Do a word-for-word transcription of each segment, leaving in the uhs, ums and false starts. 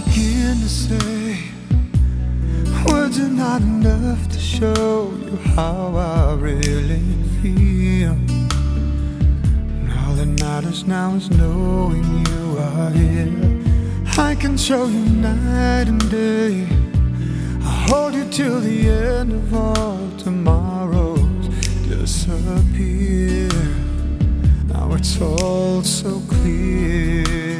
begin to say? Words are not enough to show you how I really feel. And all that matters now is knowing you are here. I can show you night and day. I'll hold you till the end of all tomorrows disappear. Now it's all so clear.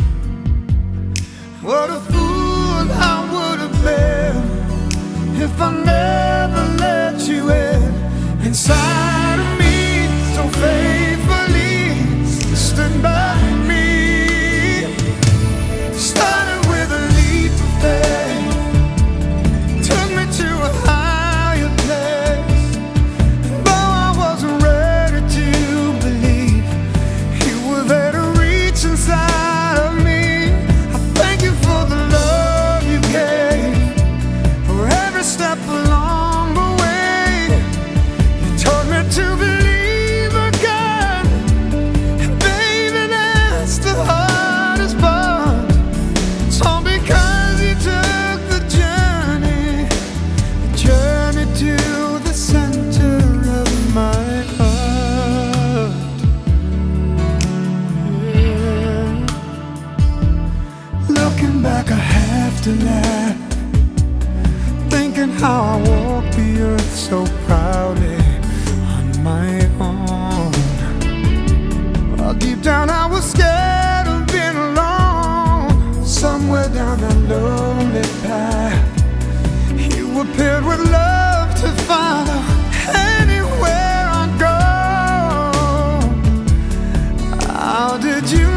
What a fool I would have been if I never let you in inside of me so faithfully. Stand by me. Started with a leap of faith, took me to a higher place. And though I wasn't ready to believe, you were there to reach inside of me. I thank you for the love you gave, for every step along the way. You taught me to believe again, and baby, that's the hardest part. It's all because you took the journey, the journey to the center of my heart. Yeah. Looking back, I have to laugh, thinking how I walked the earth so proudly on my own. Well, deep down I was scared of being alone. Somewhere down that lonely path, you appeared with love to follow anywhere I go. How did you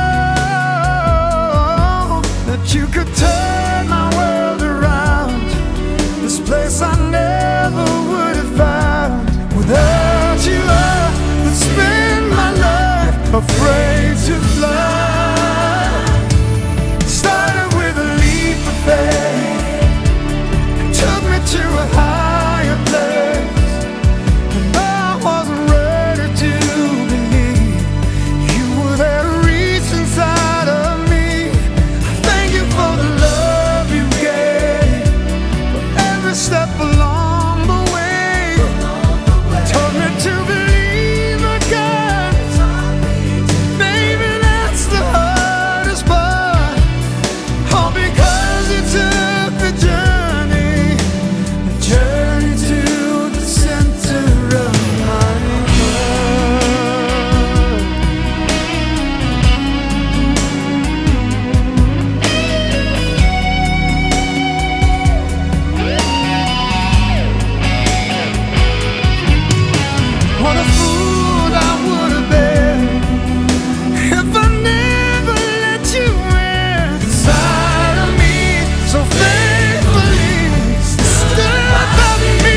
know that you could turn my world around? This place I never would have found without you. I would spend my life afraid to fly. Started with a leap of faith, took me to a higher place. And though I wasn't ready to believe, you were there to reach inside of me. I thank you for the love you gave, for every step along the way. Taught me to believe again, baby, that's the hardest part. All because you took the journey, the journey to the center of my heart. What a fool I would have been if I never let you in inside of me so faithfully. Stand by me.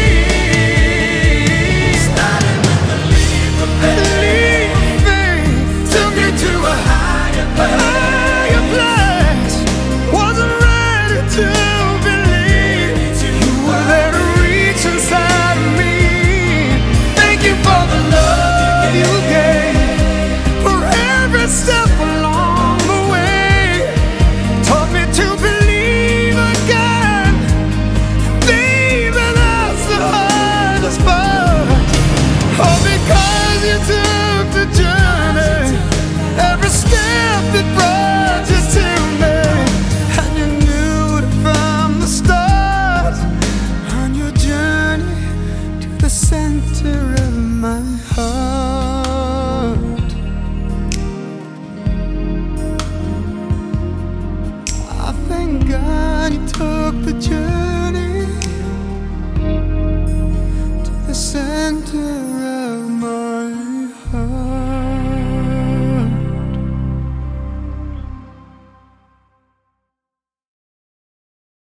Started with a leap of faith, took me to a higher place. Wasn't ready to believe, you were there to reach inside of me. Thank you for the love you gave, for every step along the way. Taught me to believe again, baby, that's the hardest part. All because you took the journey, every step that brought you to me. And you knew it from the start, on your journey to the center of my heart. I thank God you took the journey to the center